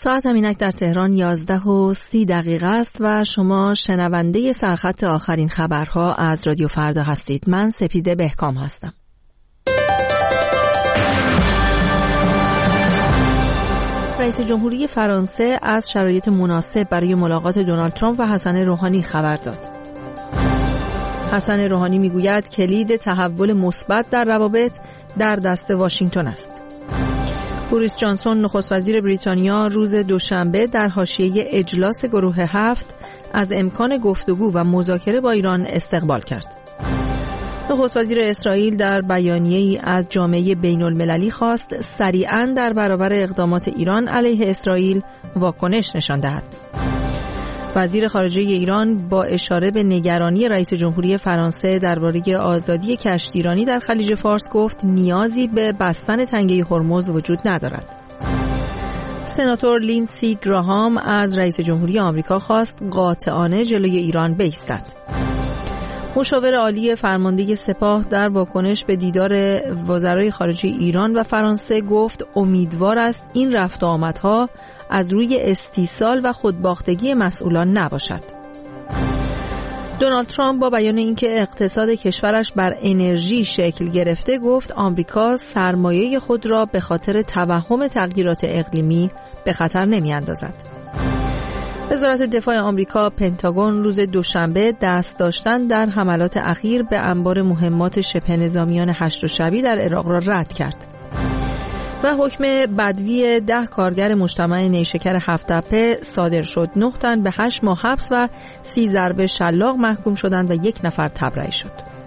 ساعت همینک در تهران 11:30 است و شما شنونده سرخط آخرین خبرها از رادیو فردا هستید. من سپیده بهکام هستم. رئیس جمهوری فرانسه از شرایط مناسب برای ملاقات دونالد ترامپ و حسن روحانی خبر داد. حسن روحانی میگوید کلید تحول مثبت در روابط در دست واشنگتن است. بوریس جانسون نخست وزیر بریتانیا روز دوشنبه در حاشیه اجلاس گروه 7 از امکان گفتگو و مذاکره با ایران استقبال کرد. نخست وزیر اسرائیل در بیانیه‌ای از جامعه بین‌المللی خواست سریعاً در برابر اقدامات ایران علیه اسرائیل واکنش نشان دهد. وزیر خارجه ایران با اشاره به نگرانی رئیس جمهوری فرانسه درباره آزادی کشتیرانی در خلیج فارس گفت نیازی به بستن تنگه هرمز وجود ندارد. سناتور لیندسی گراهام از رئیس جمهوری آمریکا خواست قاطعانه جلوی ایران بایستد. مشاور عالی فرمانده سپاه در واکنش به دیدار وزرای خارجه ایران و فرانسه گفت امیدوار است این رفت و آمدها از روی استیصال و خودباختگی مسئولان نباشد. دونالد ترامپ با بیان اینکه اقتصاد کشورش بر انرژی شکل گرفته گفت آمریکا سرمایه خود را به خاطر توهم تغییرات اقلیمی به خطر نمی‌اندازد. وزارت دفاع آمریکا پنتاگون روز دوشنبه دست داشتن در حملات اخیر به انبار مهمات شبه نظامیان هشت شبی در عراق را رد کرد. و حکم بدوی 10 کارگر مجتمع نیشکر هفت‌تپه صادر شد. 9 تن به 8 ماه حبس و 30 ضربه شلاق محکوم شدند و 1 نفر تبرئه شد.